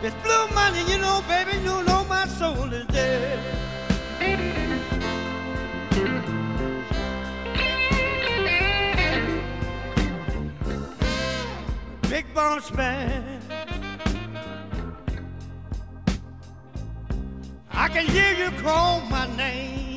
It's blue money, you know, baby, you know my soul is dead. Big boss man, I can hear you call my name.